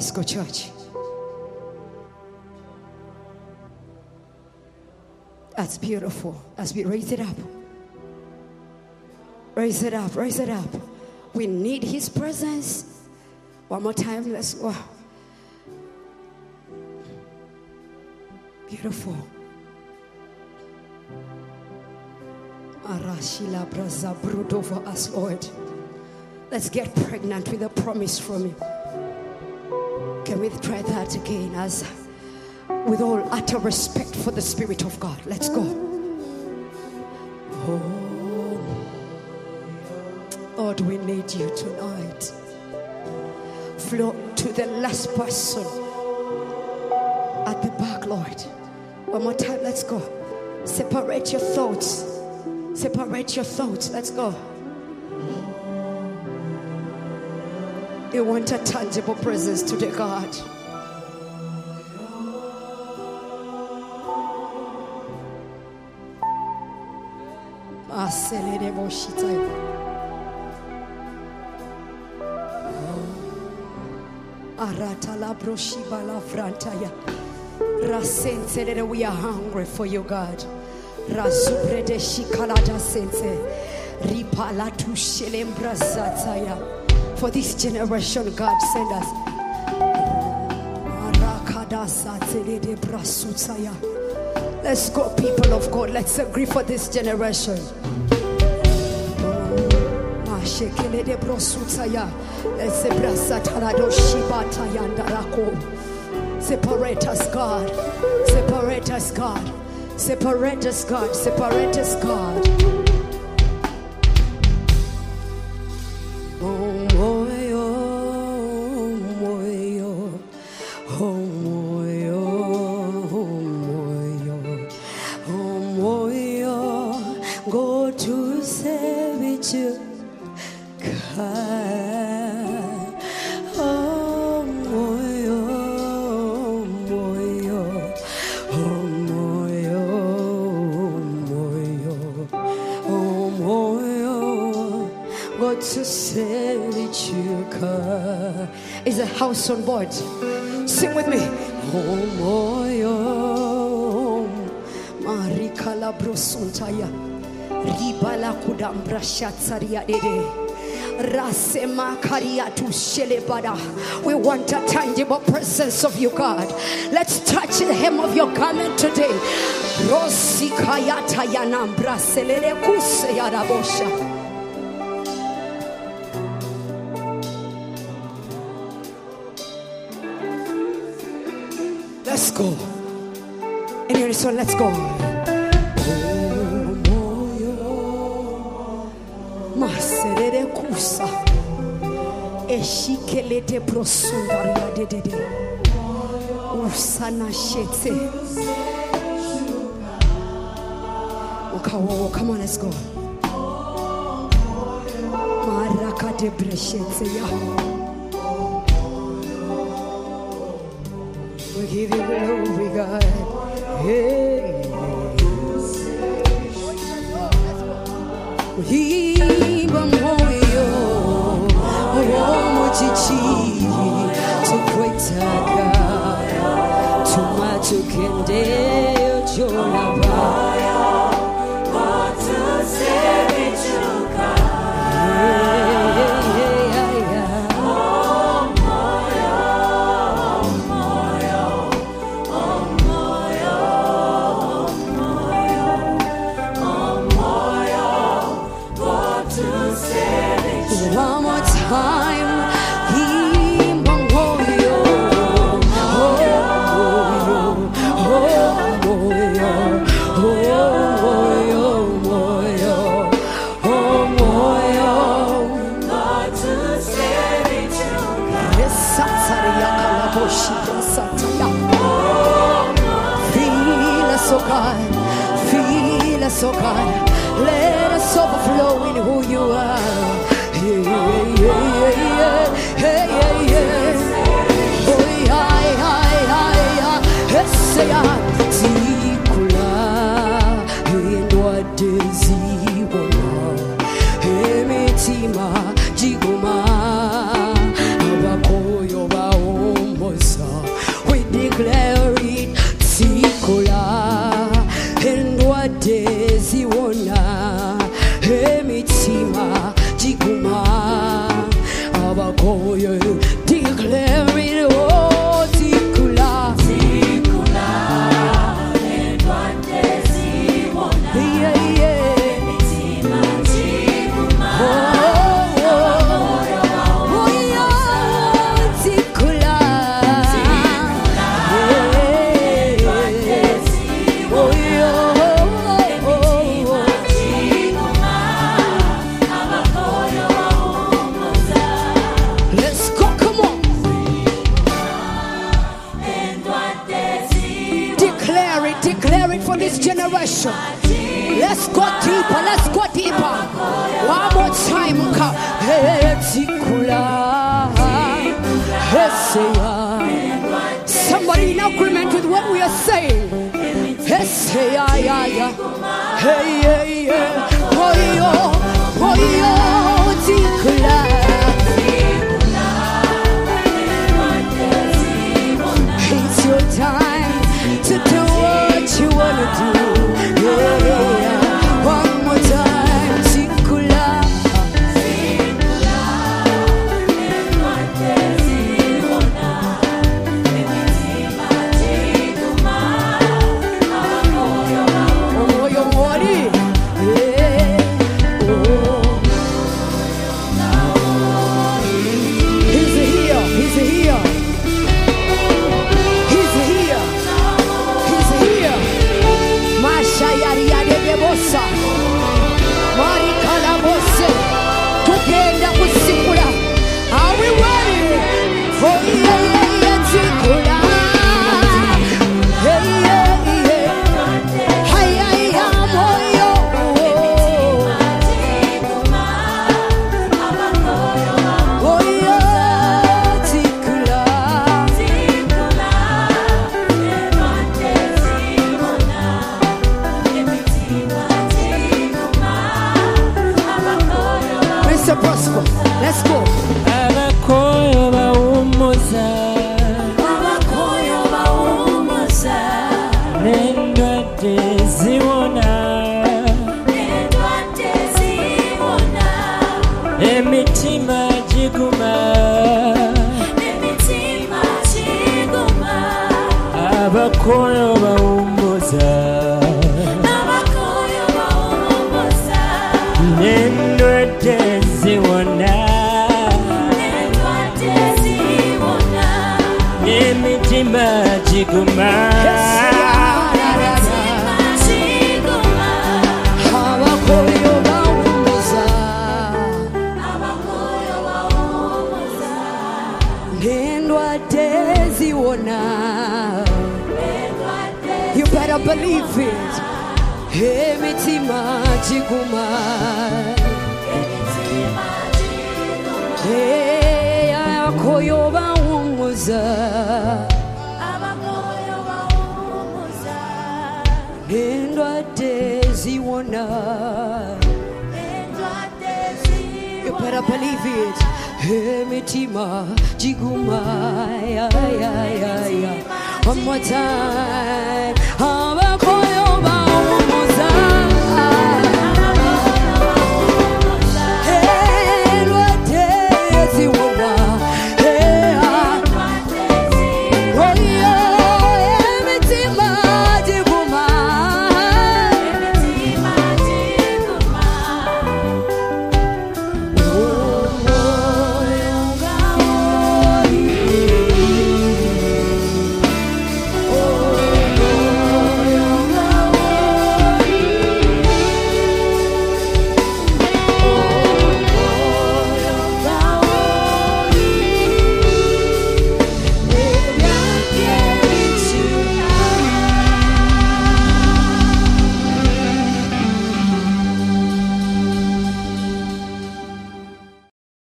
Let's go, church. That's beautiful. As we raise it up. Raise it up, raise it up. We need his presence. One more time, let's go. Beautiful. Arashila braza brood over us, Lord. Let's get pregnant with a promise from you. Can we try that again, as with all utter respect for the Spirit of God? Let's go. Oh, Lord, we need you tonight. Flow to the last person at the back, Lord. One more time, let's go. Separate your thoughts. Separate your thoughts. Let's go. You want a tangible presence today, God. We are hungry for you, God. For this generation, God, send us. Let's go, people of God. Let's agree for this generation. Separate us, God. Separate us, God. Separate us, God. Separate us, God. Go to save you. Is a house on board. Sing with me. Marikala brosuntaya ribala kudambra shatsaria dede rasema kariatu shelebada. We want a tangible presence of you, God. Let's touch the hem of your garment today. Rosikayata yanambra selele kuseyarabosha. Let's go. In unison, let's go. Maserere kusa eshikelete prosundaria dedede usana shete. Oh, come on, let's go. Maraka de breshete ya. We give you glory, God. Hey. Hiba moyo, omochichi, tukwetaka, tumatukende ojolaba. One more time, feel us, oh God, feel us, oh God. Let us overflow in who you are. Jigoma abakoyo ba declare it for this generation. Let's go deeper. Let's go deeper. One more time. Somebody in agreement with what we are saying. Hey, hey, it's your time to do what you wanna do. Yeah. One more time, Tikula. Oh, you're worried. Are we ready for Mr. Prosper? Let's go. Abakoyo bawumuza n'endwadde ziwona n'emitima giguma Abakoyo bawumuza n'endwadde ziwona. You better believe it. Emitima jiguma. Abakoyo bawumuza. Endwadde ziwona. You better believe it. Emitima jiguma. One more time.